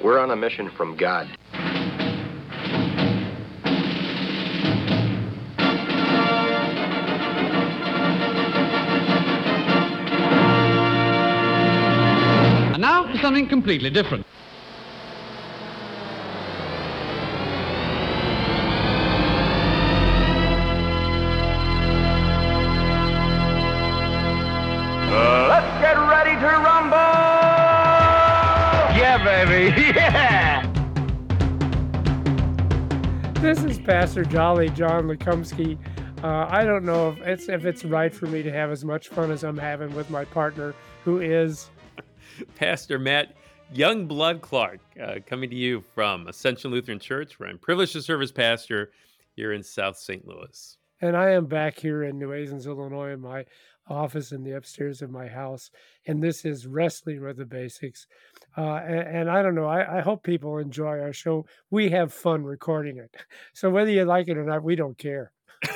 We're on a mission from God. And now for something completely different. Let's get ready to rumble! Yeah, baby, yeah! This is Pastor Jolly John Lekumsky. I don't know if it's right for me to have as much fun as I'm having with my partner, who is Pastor Matt Youngblood Clark, coming to you from Ascension Lutheran Church, where I'm privileged to serve as pastor here in South St. Louis. And I am back here in New Athens, Illinois, in my office in the upstairs of my house. And this is Wrestling with the Basics. And I don't know, I hope people enjoy our show. We have fun recording it. So whether you like it or not, we don't care.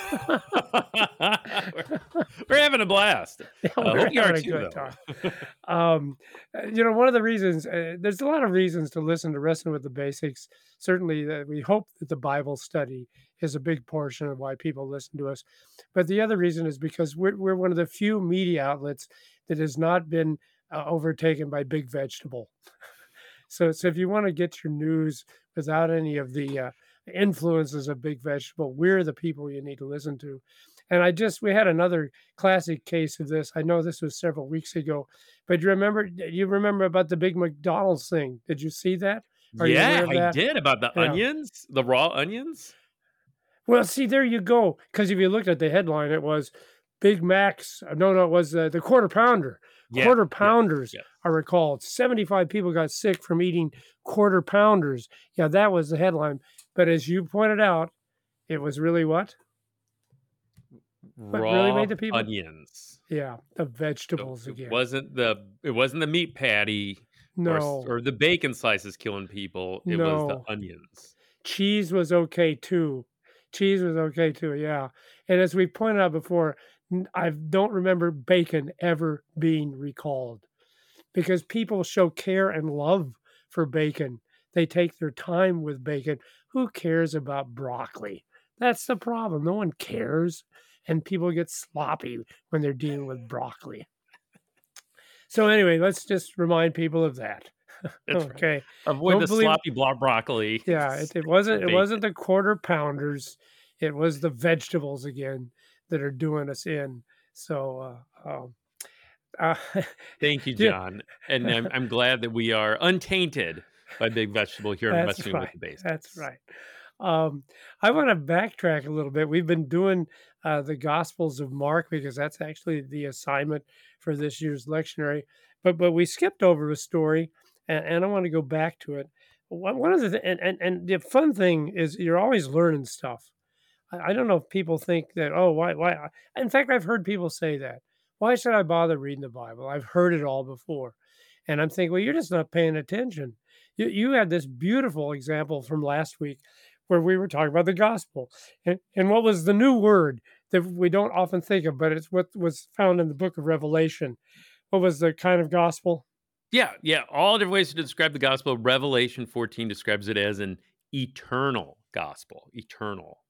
We're having a blast. Yeah, I we're hope you are having a too, good though. time. One of the reasons, there's a lot of reasons to listen to Wrestling with the Basics. Certainly, we hope that the Bible study is a big portion of why people listen to us. But the other reason is because we're one of the few media outlets that has not been overtaken by Big Vegetable. So if you want to get your news without any of the influences of Big Vegetable, we're the people you need to listen to. And we had another classic case of this. I know this was several weeks ago, but you remember about the big McDonald's thing. Did you see that? Are you aware Yeah, of I that? did, about the Yeah. onions, the raw onions. Well, see, there you go. Because if you looked at the headline, it was Big Mac's. No, it was the Quarter Pounder. Yeah, Quarter yeah, Pounders yeah. are recalled. 75 people got sick from eating Quarter Pounders. Yeah, that was the headline. But as you pointed out, it was really what? What really Raw made the people? onions. Yeah, the So vegetables it again. wasn't the meat patty No, or the bacon slices killing people. It was the no. onions. Cheese was okay too. Yeah. And as we pointed out before, I don't remember bacon ever being recalled because people show care and love for bacon. They take their time with bacon. Who cares about broccoli? That's the problem. No one cares. And people get sloppy when they're dealing with broccoli. So anyway, let's just remind people of that. That's right. Okay. Avoid Don't the believe sloppy broccoli. Yeah, it wasn't bacon. the Quarter Pounders. It was the vegetables again that are doing us in. So uh, Thank you, yeah, John. And I'm glad that we are untainted by Big Vegetable here in that's Wrestling with right. the Basics. That's right. I want to backtrack a little bit. We've been doing the Gospels of Mark because that's actually the assignment for this year's lectionary. But we skipped over a story, and I want to go back to it. One of the and the fun thing is you're always learning stuff. I don't know if people think that, oh, why? In fact, I've heard people say that. Why should I bother reading the Bible? I've heard it all before. And I'm thinking, well, you're just not paying attention. You had this beautiful example from last week where we were talking about the gospel. And what was the new word that we don't often think of, but it's what was found in the book of Revelation. What was the kind of gospel? Yeah. All different ways to describe the gospel. Revelation 14 describes it as an eternal gospel. Eternal.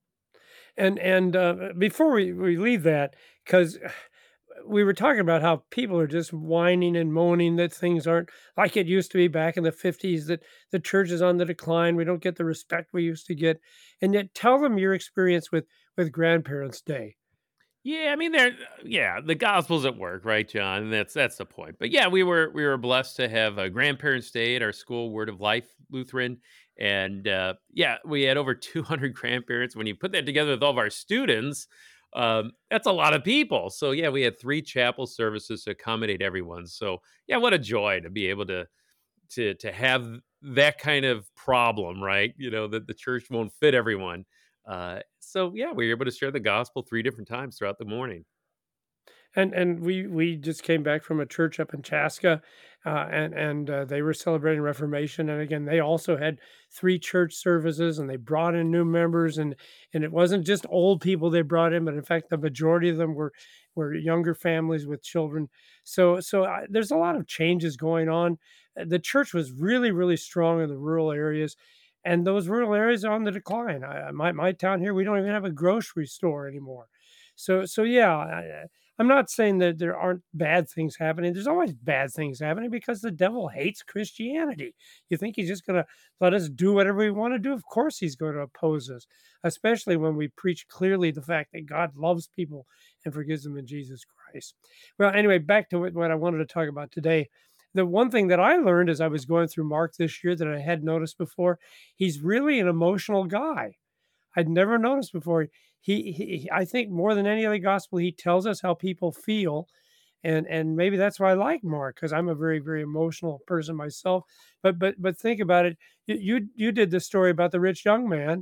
And before we leave that, because we were talking about how people are just whining and moaning that things aren't like it used to be back in the 50s, that the church is on the decline. We don't get the respect we used to get. And yet tell them your experience with Grandparents' Day. Yeah, I mean, the gospel's at work, right, John? That's the point. But yeah, we were blessed to have a Grandparents' Day at our school, Word of Life Lutheran, and we had over 200 grandparents. When you put that together with all of our students, that's a lot of people. So yeah, we had 3 chapel services to accommodate everyone. So yeah, what a joy to be able to have that kind of problem, right? That the church won't fit everyone. So yeah, we were able to share the gospel 3 different times throughout the morning. And we just came back from a church up in Chaska, and they were celebrating Reformation. And again, they also had 3 church services, and they brought in new members, and it wasn't just old people they brought in, but in fact, the majority of them were younger families with children. So there's a lot of changes going on. The church was really really strong in the rural areas. And those rural areas are on the decline. My town here, we don't even have a grocery store anymore. So yeah, I'm not saying that there aren't bad things happening. There's always bad things happening because the devil hates Christianity. You think he's just going to let us do whatever we want to do? Of course, he's going to oppose us, especially when we preach clearly the fact that God loves people and forgives them in Jesus Christ. Well, anyway, back to what I wanted to talk about today. The one thing that I learned as I was going through Mark this year that I had noticed before, he's really an emotional guy. I'd never noticed before. I think more than any other gospel, he tells us how people feel, and maybe that's why I like Mark, because I'm a very very emotional person myself. But think about it. You did the story about the rich young man,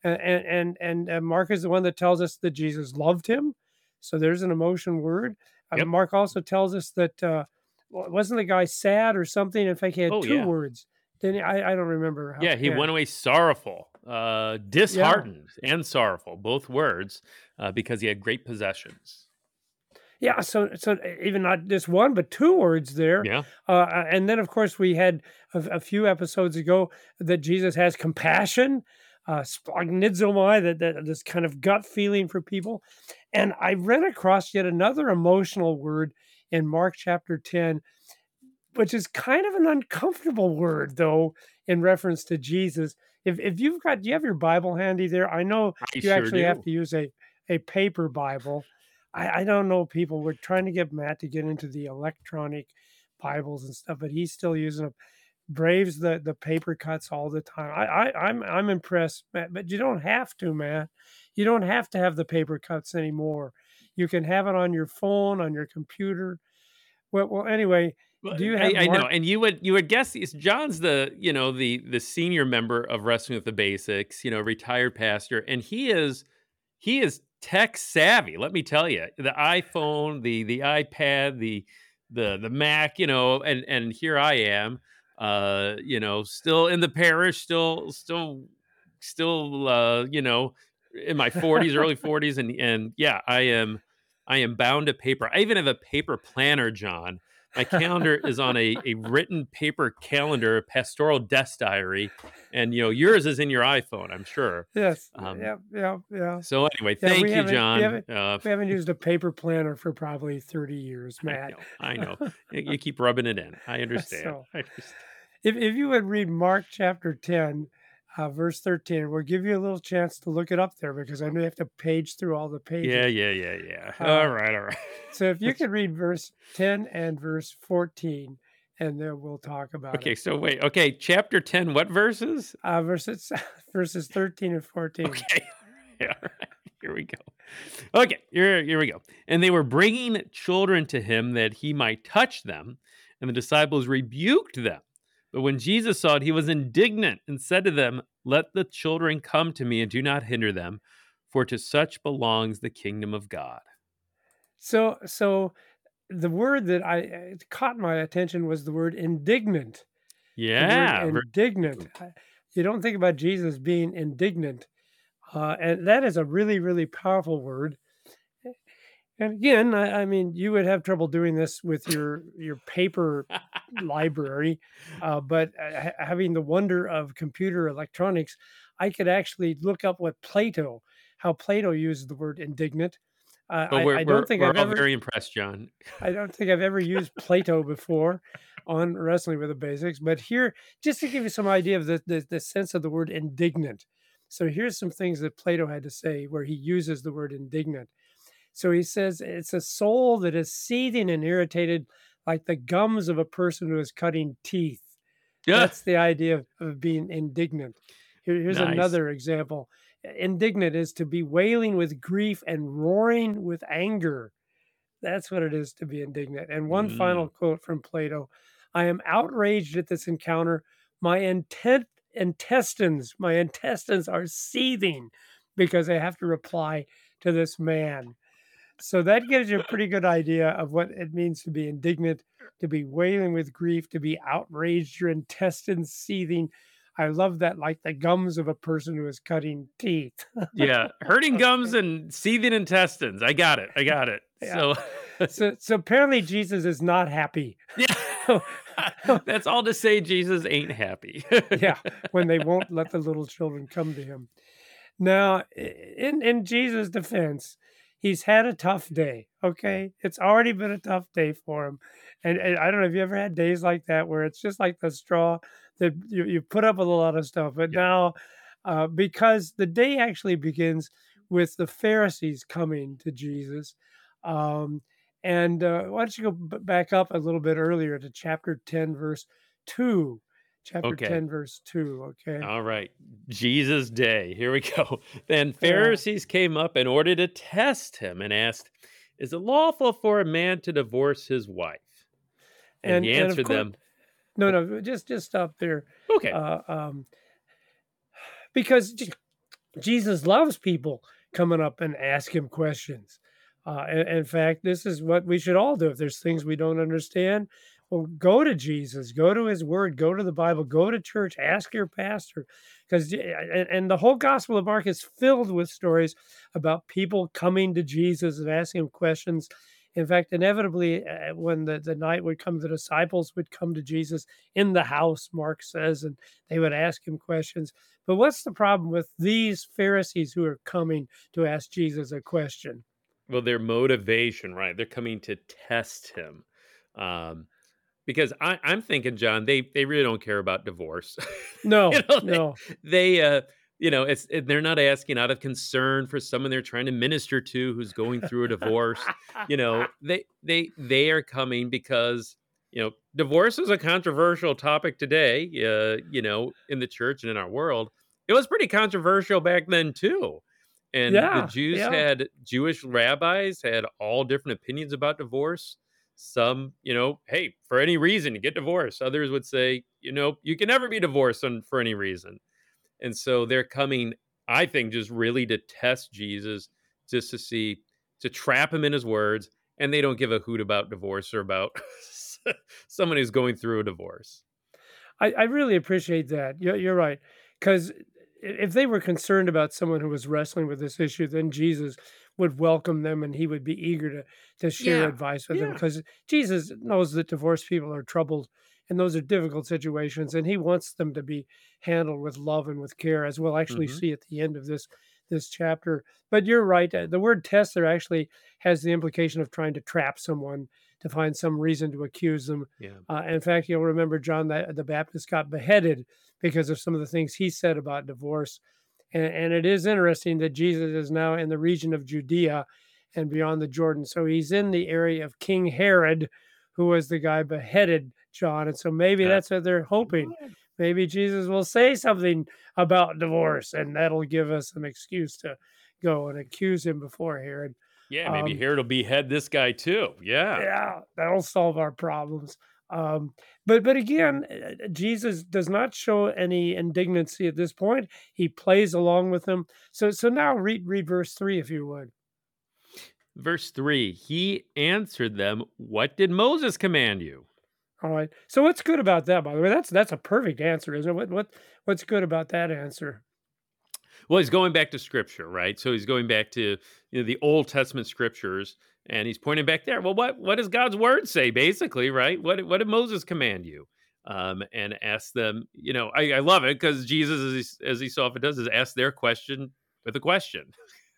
and Mark is the one that tells us that Jesus loved him. So there's an emotion word. Yep. Mark also tells us that wasn't the guy sad or something? In fact, he had Oh, two yeah. words. Didn't he? I don't remember. Yeah, he Yeah. went away sorrowful, Yeah. disheartened, and sorrowful, both words, because he had great possessions. Yeah, so even not just one, but 2 words there. Yeah. And then, of course, we had a few episodes ago that Jesus has compassion, splanchnizomai, that this kind of gut feeling for people. And I ran across yet another emotional word in Mark chapter 10, which is kind of an uncomfortable word, though, in reference to Jesus. If you've got, do you have your Bible handy there? I know I you sure actually have do. to use a paper Bible. I don't know people. We're trying to get Matt to get into the electronic Bibles and stuff, but he's still using them. Braves the paper cuts all the time. I'm impressed, Matt, but you don't have to, Matt. You don't have to have the paper cuts anymore. You can have it on your phone, on your computer. Well, anyway, Well, do you have I know, Mark? and you would guess John's the senior member of Wrestling with the Basics, retired pastor, and he is tech savvy. Let me tell you, the iPhone, the iPad, the Mac, and here I am, still in the parish, still, in my 40s, early 40s, and yeah, I am bound to paper. I even have a paper planner, John. My calendar is on a written paper calendar, pastoral desk diary, and yours is in your iPhone, I'm sure. Yes. Um, Yeah. Yeah. Yeah. so anyway, Yeah. thank you, John. We haven't used a paper planner for probably 30 years, I Matt. know, I know. You keep rubbing it in. I understand. So I understand. if you would read Mark chapter 10, verse 13, we'll give you a little chance to look it up there because I know you have to page through all the Yeah, pages. yeah, yeah, yeah. Uh, All right. so if you could read verse 10 and verse 14, and then we'll talk about Okay, it. so wait. Okay, chapter 10, what verses? Verses verses 13 and 14. Okay. All right. Here we go. Okay, here we go. And they were bringing children to him that he might touch them, and the disciples rebuked them. But when Jesus saw it, he was indignant and said to them, "Let the children come to me and do not hinder them, for to such belongs the kingdom of God." So the word that I caught my attention was the word indignant. The word Yeah. indignant. You don't think about Jesus being indignant, and that is a really, really powerful word. And again, I mean, you would have trouble doing this with your paper library, but having the wonder of computer electronics, I could actually look up how Plato used the word indignant. Well, we're I we're don't think we're I've all ever very impressed, John. I don't think I've ever used Plato before on Wrestling with the Basics, but here, just to give you some idea of the sense of the word indignant. So here's some things that Plato had to say where he uses the word indignant. So he says it's a soul that is seething and irritated like the gums of a person who is cutting teeth. Yeah. That's the idea of being indignant. Here's Nice. another example. Indignant is to be wailing with grief and roaring with anger. That's what it is to be indignant. And one final Mm. quote from Plato: I am outraged at this encounter. My intestines are seething because I have to reply to this man. So that gives you a pretty good idea of what it means to be indignant, to be wailing with grief, to be outraged, your intestines seething. I love that, like the gums of a person who is cutting teeth. Yeah, hurting gums Okay. and seething intestines. I got it. I got it. Yeah. So, So apparently Jesus is not happy. yeah, that's all to say. Jesus ain't happy. Yeah, when they won't let the little children come to him. Now, in Jesus' defense, he's had a tough day. Okay, it's already been a tough day for him, and I don't know if you ever had days like that where it's just like the straw that you put up with a lot of stuff, but Yeah. now, because the day actually begins with the Pharisees coming to Jesus, um, and why don't you go back up a little bit earlier to chapter 10, verse 2. Chapter Okay. 10, verse 2. Okay. All right. Jesus' day. Here we go. Then Yeah. Pharisees came up in order to test him and asked, "Is it lawful for a man to divorce his wife?" And he And of answered course, them, no, "Oh, no, just stop there, okay. uh, because Jesus loves people coming up and ask him questions. In fact, this is what we should all do. If there's things we don't understand, well, go to Jesus, go to His Word, go to the Bible, go to church, ask your pastor, because and the whole Gospel of Mark is filled with stories about people coming to Jesus and asking him questions. In fact, inevitably, when the night would come, the disciples would come to Jesus in the house, Mark says, and they would ask him questions. But what's the problem with these Pharisees who are coming to ask Jesus a question? Well, their motivation, right? They're coming to test him. Um, because I'm thinking, John, they really don't care about divorce. you No, know, they, no. they they're not asking out of concern for someone they're trying to minister to who's going through a divorce. They are coming because divorce is a controversial topic today. In the church and in our world, it was pretty controversial back then too. And the Yeah, Jews yeah. had Jewish rabbis had all different opinions about divorce. Some, hey, for any reason you get divorced. Others would say, you can never be divorced for any reason. And so they're coming, I think, just really to test Jesus, just to trap him in his words. And they don't give a hoot about divorce or about someone who's going through a divorce. I really appreciate that. You're right. Because if they were concerned about someone who was wrestling with this issue, then Jesus would welcome them and he would be eager to share Yeah. advice with them. Yeah. Because Jesus knows that divorced people are troubled and those are difficult situations. And he wants them to be handled with love and with care, as we'll actually Hmm. see at the end of this chapter. But you're right. The word test there actually has the implication of trying to trap someone to find some reason to accuse them. Yeah. In fact, you'll remember John the Baptist got beheaded because of some of the things he said about divorce. And it is interesting that Jesus is now in the region of Judea and beyond the Jordan. So he's in the area of King Herod, who was the guy beheaded John. And so maybe Uh, that's what they're hoping. Maybe Jesus will say something about divorce, and that'll give us an excuse to go and accuse him before Herod. yeah. Maybe Um, Herod will behead this guy too. Yeah. yeah, that'll solve our problems. But again, Jesus does not show any indignancy at this point. He plays along with them. So now read verse 3 if you would. Verse 3, he answered them, "What did Moses command you?" All right. So what's good about that, by the way? That's a perfect answer, isn't it? What's good about that answer? Well, he's going back to scripture, right? So he's going back to the Old Testament scriptures, and he's pointing back there. Well, what does God's word say, basically, right? What did Moses command you? And ask them. I love it because Jesus, as he so often does, is ask their question with a question.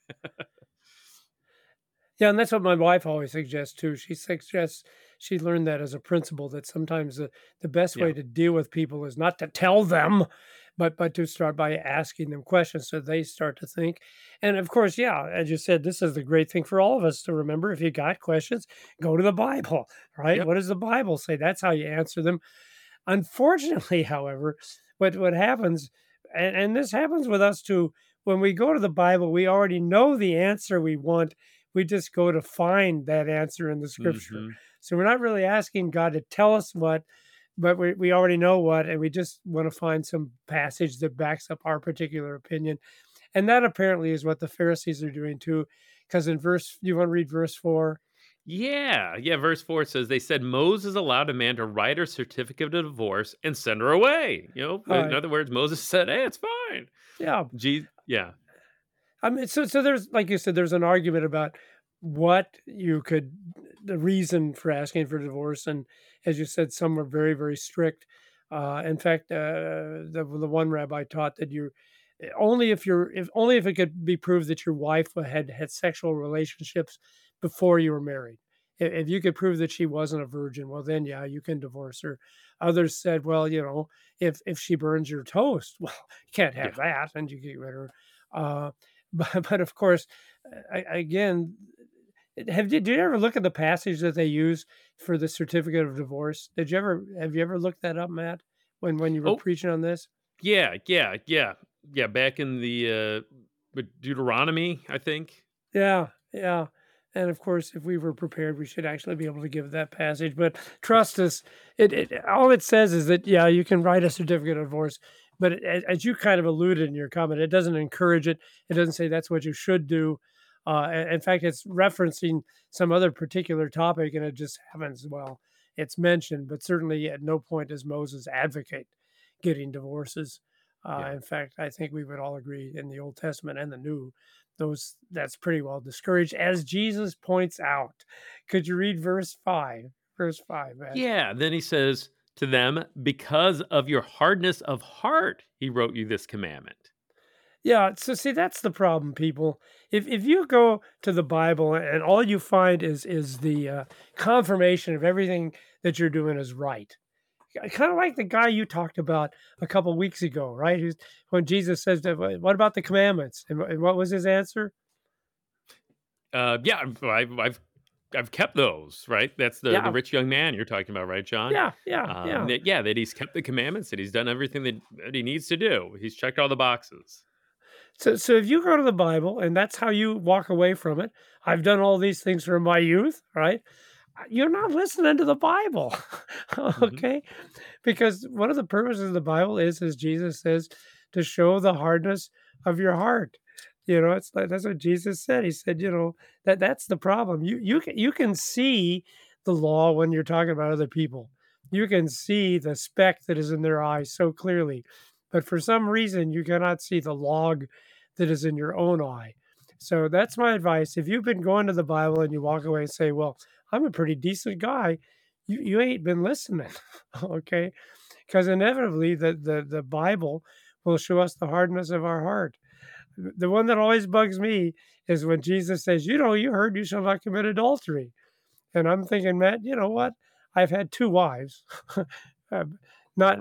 Yeah, and that's what my wife always suggests too. She suggests she learned that as a principle that sometimes the best Yeah. way to deal with people is not to tell them, but to start by asking them questions so they start to think. And of course, yeah, as you said, this is the great thing for all of us to remember. If you got questions, go to the Bible, right? Yep. What does the Bible say? That's how you answer them. Unfortunately, however, what happens, and this happens with us too, when we go to the Bible, we already know the answer we want. We just go to find that answer in the scripture. Hmm. So we're not really asking God to tell us what, but we already know what, and we just want to find some passage that backs up our particular opinion. And that apparently is what the Pharisees are doing too, Because you want to read verse 4? Yeah, yeah. Verse 4 says, they said Moses allowed a man to write her certificate of divorce and send her away. All In right. other words, Moses said, hey, it's fine. Yeah. Yeah. I mean, so there's, like you said, there's an argument about what you could, the reason for asking for divorce, and as you said, some are very, very strict. In fact, the one rabbi taught that only if it could be proved that your wife had sexual relationships before you were married. If you could prove that she wasn't a virgin, well, then yeah, you can divorce her. Others said, well, if she burns your toast, well, you can't Yeah. have that, and you get rid of her. Uh, but of course, again, did you ever look at the passage that they use for the certificate of divorce? Have you ever looked that up, Matt, when you were Oh, preaching on this? yeah, yeah, yeah. Yeah, back in the with Deuteronomy, I think. Yeah, yeah. And of course, if we were prepared, we should actually be able to give that passage. But trust us, all it says is that yeah, you can write a certificate of divorce. But as you kind of alluded in your comment, it doesn't encourage it. It doesn't say that's what you should do. In fact, it's referencing some other particular topic, and it just happens. Well, it's mentioned, but certainly at no point does Moses advocate getting divorces. Yeah. In fact, I think we would all agree in the Old Testament and the New, that's pretty well discouraged, as Jesus points out. Could you read verse 5? Verse 5, man. Yeah. Then he says to them, because of your hardness of heart, he wrote you this commandment. Yeah, so see, that's the problem, people. If you go to the Bible and all you find is the confirmation of everything that you're doing is right, kind of like the guy you talked about a couple weeks ago, right? When Jesus says, "What about the commandments?" And what was his answer? Yeah, I've kept those, right? That's the Yeah, rich young man you're talking about, right, John? yeah, yeah, yeah. That he's kept the commandments, that he's done everything that he needs to do. He's checked all the boxes. So if you go to the Bible and that's how you walk away from it, I've done all these things from my youth, right? You're not listening to the Bible, Hmm. okay? Because one of the purposes of the Bible is, as Jesus says, to show the hardness of your heart. It's like that's what Jesus said. He said, that's the problem. You can see the law when you're talking about other people. You can see the speck that is in their eye so clearly, but for some reason you cannot see the log that is in your own eye. So that's my advice. If you've been going to the Bible and you walk away and say, "Well, I'm a pretty decent guy," you ain't been listening, okay? Because inevitably the Bible will show us the hardness of our heart. The one that always bugs me is when Jesus says, "You heard you shall not commit adultery." And I'm thinking, Matt, you know what? I've had two wives. Um, not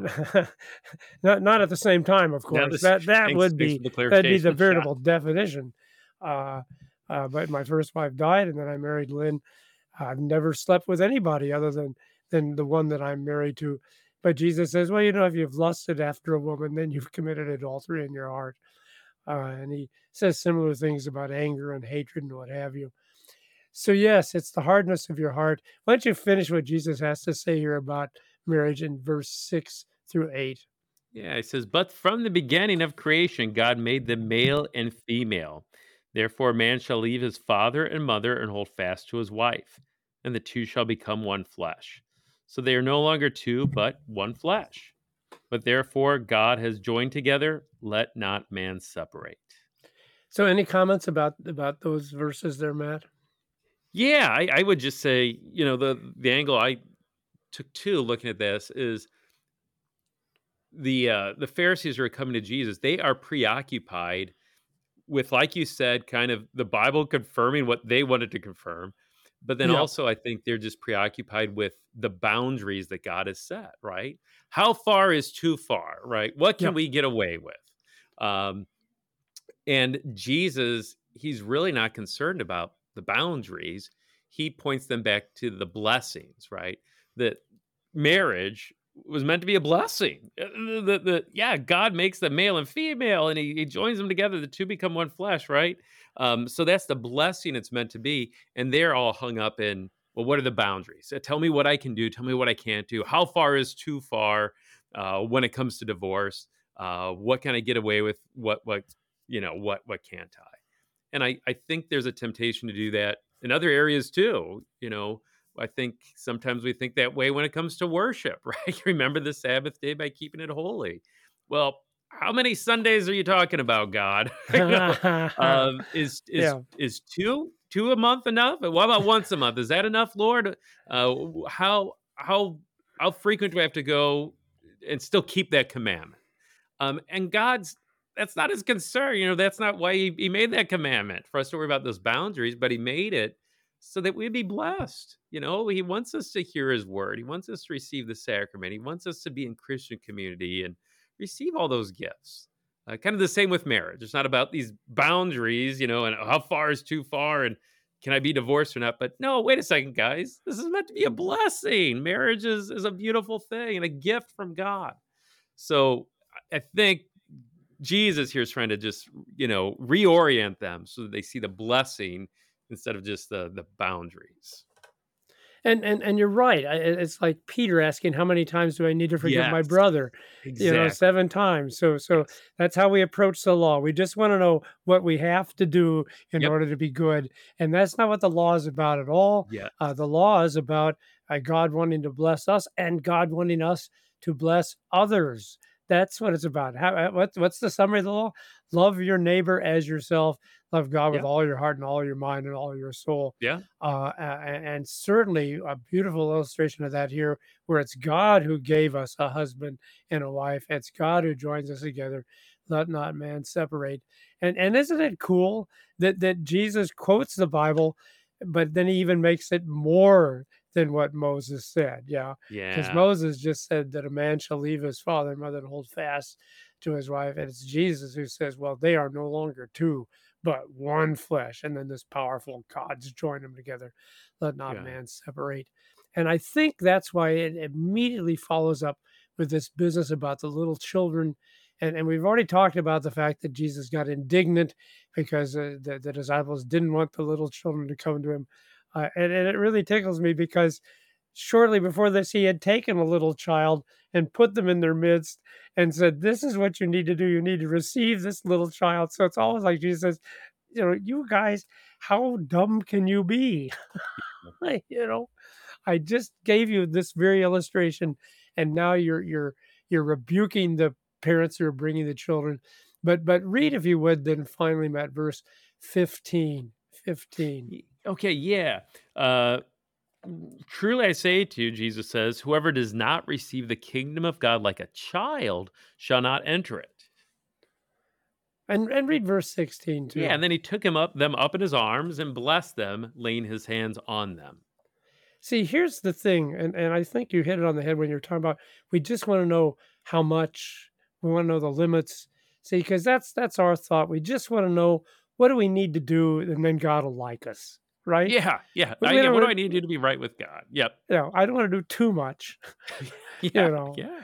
not at the same time, of Now course. this That thanks would thanks be for the that'd be the clarification, John. veritable definition. Uh, but my first wife died, and then I married Lynn. I've never slept with anybody other than the one that I'm married to. But Jesus says, well, if you've lusted after a woman, then you've committed adultery in your heart. And he says similar things about anger and hatred and what have you. So, yes, it's the hardness of your heart. Why don't you finish what Jesus has to say here about marriage in verse 6 through 8? Yeah, it says, but from the beginning of creation, God made them male and female. Therefore, a man shall leave his father and mother and hold fast to his wife, and the two shall become one flesh. So they are no longer two, but one flesh. But therefore, God has joined together, let not man separate. So, any comments about those verses there, Matt? Yeah, I would just say, the angle I took too, looking at this, is the Pharisees who are coming to Jesus. They are preoccupied with, like you said, kind of the Bible confirming what they wanted to confirm. But then Yeah, also, I think they're just preoccupied with the boundaries that God has set, right? How far is too far, right? What yeah. can we get away with? Um, and Jesus, he's really not concerned about the boundaries. He points them back to the blessings, right? That marriage was meant to be a blessing. Yeah, God makes them male and female, and he joins them together. The two become one flesh, right? So that's the blessing it's meant to be. And they're all hung up in, well, what are the boundaries? Tell me what I can do. Tell me what I can't do. How far is too far when it comes to divorce? What can I get away with? What can't I? And I think there's a temptation to do that in other areas too. I think sometimes we think that way when it comes to worship, right? Remember the Sabbath day by keeping it holy. Well, how many Sundays are you talking about, God? Yeah. Is two a month enough? What about once a month? Is that enough, Lord? How frequent do I have to go and still keep that commandment? And God's That's not his concern. That's not why he made that commandment for us to worry about those boundaries, but he made it so that we'd be blessed. He wants us to hear his word. He wants us to receive the sacrament. He wants us to be in Christian community and receive all those gifts. Kind of the same with marriage. It's not about these boundaries, and how far is too far and can I be divorced or not? But no, wait a second, guys. This is meant to be a blessing. Marriage is a beautiful thing and a gift from God. So I think Jesus here is trying to just, reorient them so that they see the blessing instead of just the boundaries. And you're right. It's like Peter asking, "How many times do I need to forgive my Yes, brother?" exactly. 7 times. So Yes. that's how we approach the law. We just want to know what we have to do in Yep. order to be good, and that's not what the law is about at all. Yes. The law is about God wanting to bless us and God wanting us to bless others. That's what it's about. What's the summary of the law? Love your neighbor as yourself. Love God with Yeah. all your heart and all your mind and all your soul. Yeah. And certainly a beautiful illustration of that here, where it's God who gave us a husband and a wife. It's God who joins us together. Let not man separate. And isn't it cool that Jesus quotes the Bible, but then he even makes it more than what Moses said? Yeah, because Yeah. Moses just said that a man shall leave his father and mother and hold fast to his wife, and it's Jesus who says, "Well, they are no longer two, but one flesh." And then this powerful God's joined them together. Let not Yeah. man separate. And I think that's why it immediately follows up with this business about the little children. And we've already talked about the fact that Jesus got indignant because the disciples didn't want the little children to come to him. And it really tickles me because shortly before this, he had taken a little child and put them in their midst and said, "This is what you need to do. You need to receive this little child." So it's always like Jesus says, "You guys, how dumb can you be?" Like, I just gave you this very illustration, and now you're rebuking the parents who are bringing the children. But read, if you would, then finally, Matt, verse 15. 15. Okay. Yeah. Truly I say to you, Jesus says, whoever does not receive the kingdom of God like a child shall not enter it. And read verse 16 Yeah, too. and then he took them up in his arms and blessed them, laying his hands on them. See, here's the thing, and I think you hit it on the head when you're talking about we just want to know how much, we want to know the limits. See, because that's our thought. We just want to know what do we need to do, and then God will like us, right? Yeah, yeah, We yeah. What do don't, I need to do to be right with God? Yep. I don't want to do too much, Yeah, you know. yeah.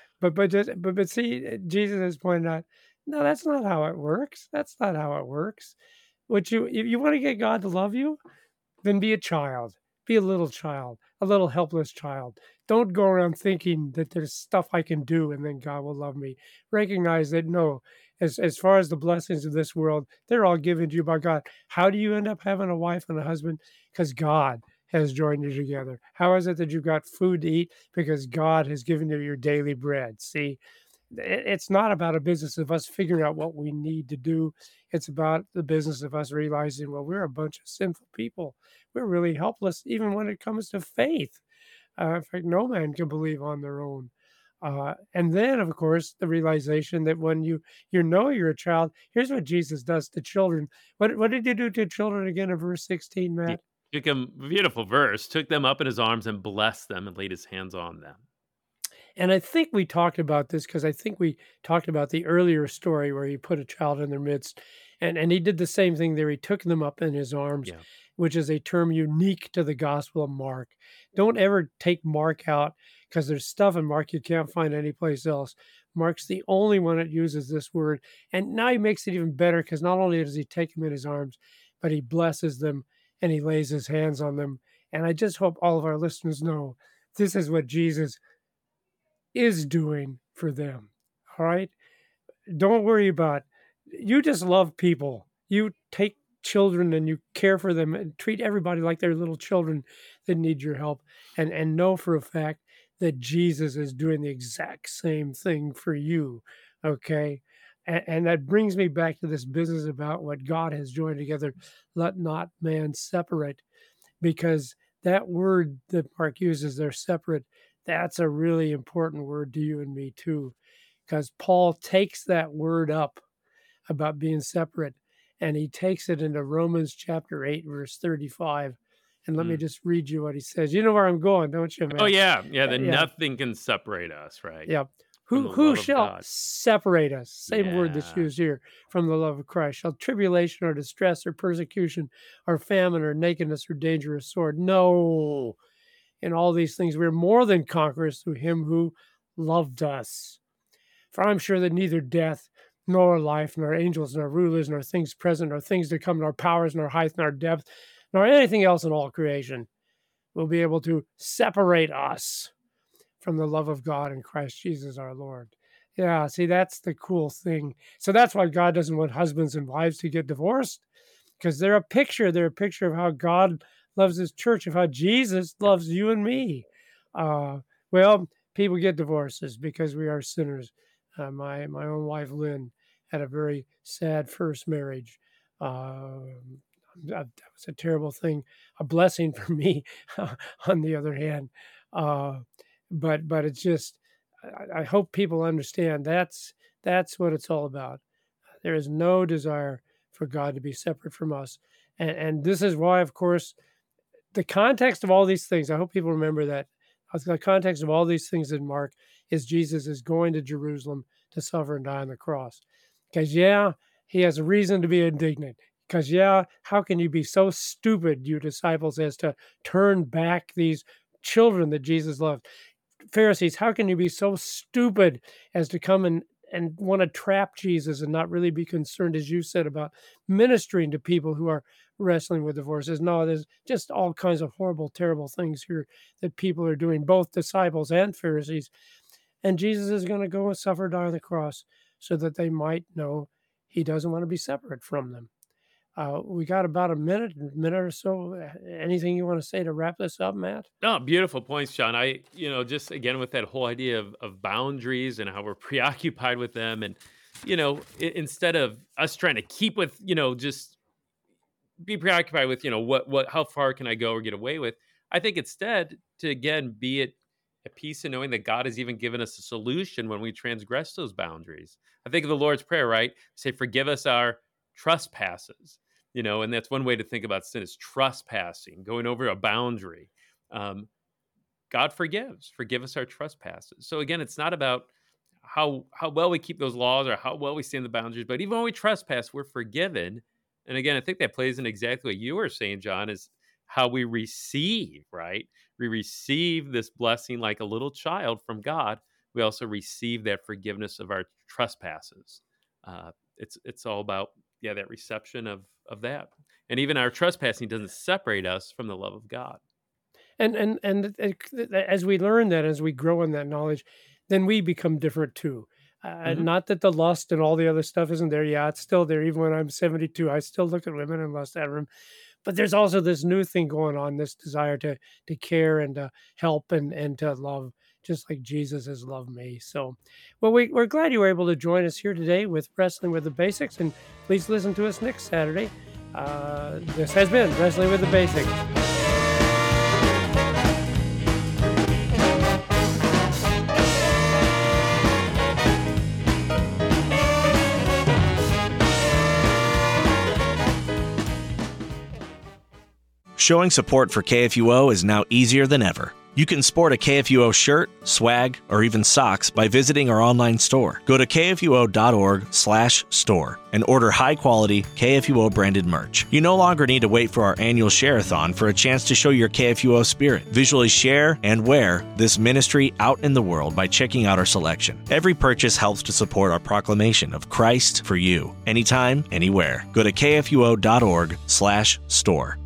But see, Jesus has pointed out, no, that's not how it works. That's not how it works. What you if you want to get God to love you, then be a child. Be a little child, a little helpless child. Don't go around thinking that there's stuff I can do and then God will love me. Recognize that no, as far as the blessings of this world, they're all given to you by God. How do you end up having a wife and a husband? Because God has joined you together. How is it that you've got food to eat? Because God has given you your daily bread. See, it's not about a business of us figuring out what we need to do. It's about the business of us realizing, well, we're a bunch of sinful people. We're really helpless, even when it comes to faith. In fact, no man can believe on their own. And then, of course, the realization that when you know you're a child, here's what Jesus does to children. What did you do to children again in verse 16, He Matt? took them, beautiful verse, took them up in his arms and blessed them and laid his hands on them. And I think we talked about this because I think we talked about the earlier story where he put a child in their midst. And he did the same thing there. He took them up in his arms, Yeah. which is a term unique to the Gospel of Mark. Don't ever take Mark out because there's stuff in Mark you can't find anyplace else. Mark's the only one that uses this word. And now he makes it even better because not only does he take them in his arms, but he blesses them and he lays his hands on them. And I just hope all of our listeners know this is what Jesus is doing for them. All right. Don't worry about, you just love people. You take children and you care for them and treat everybody like they're little children that need your help, and know for a fact that Jesus is doing the exact same thing for you. Okay. And that brings me back to this business about what God has joined together. Let not man separate, because that word that Mark uses, they're separate. That's a really important word to you and me too, because Paul takes that word up about being separate and he takes it into Romans chapter 8, verse 35. And let me Mm. just read you what he says. You know where I'm going, don't you, Oh Matt? yeah, then Yeah. nothing can separate us, right? Yeah. From the Who love of shall God. separate us? Same word that's Yeah. used here, from the love of Christ. Shall tribulation or distress or persecution or famine or nakedness or danger or sword? No. In all these things, we're more than conquerors through him who loved us. For I'm sure that neither death, nor life, nor angels, nor rulers, nor things present, nor things to come, nor powers, nor height, nor depth, nor anything else in all creation will be able to separate us from the love of God in Christ Jesus our Lord. Yeah, see, that's the cool thing. So that's why God doesn't want husbands and wives to get divorced, because they're a picture of how God loves his church, of how Jesus loves you and me. Well, people get divorces because we are sinners. My own wife, Lynn, had a very sad first marriage. That was a terrible thing, a blessing for me, on the other hand. But it's just, I hope people understand that's what it's all about. There is no desire for God to be separate from us. And this is why, of course, the context of all these things, I hope people remember that. The context of all these things in Mark is Jesus is going to Jerusalem to suffer and die on the cross. Because, yeah, he has a reason to be indignant. Because, yeah, how can you be so stupid, you disciples, as to turn back these children that Jesus loved? Pharisees, how can you be so stupid as to come and want to trap Jesus and not really be concerned, as you said, about ministering to people who are wrestling with divorces? No, there's just all kinds of horrible, terrible things here that people are doing, both disciples and Pharisees. And Jesus is going to go and suffer, die on the cross so that they might know he doesn't want to be separate from them. We got about a minute or so. Anything you want to say to wrap this up, Matt? No, beautiful points, John. Just again with that whole idea of boundaries and how we're preoccupied with them. And, instead of us trying to keep with, just be preoccupied with, how far can I go or get away with? I think instead to, again, be at peace in knowing that God has even given us a solution when we transgress those boundaries. I think of the Lord's Prayer, right? Say, forgive us our trespasses. And that's one way to think about sin, is trespassing, going over a boundary. God forgives. Forgive us our trespasses. So again, it's not about how well we keep those laws or how well we stand the boundaries, but even when we trespass, we're forgiven. And again, I think that plays in exactly what you were saying, John, is how we receive, right? We receive this blessing like a little child from God. We also receive that forgiveness of our trespasses. It's all about, that reception of that. And even our trespassing doesn't separate us from the love of God. And as we learn that, as we grow in that knowledge, then we become different too. Not that the lust and all the other stuff isn't there. Yeah, it's still there. Even when I'm 72, I still look at women and lust at them. But there's also this new thing going on, this desire to care and to help and to love, just like Jesus has loved me. So, well, we're glad you were able to join us here today with Wrestling with the Basics. And please listen to us next Saturday. This has been Wrestling with the Basics. Showing support for KFUO is now easier than ever. You can sport a KFUO shirt, swag, or even socks by visiting our online store. Go to kfuo.org/store and order high-quality KFUO-branded merch. You no longer need to wait for our annual share-a-thon for a chance to show your KFUO spirit. Visually share and wear this ministry out in the world by checking out our selection. Every purchase helps to support our proclamation of Christ for you, anytime, anywhere. Go to kfuo.org/store.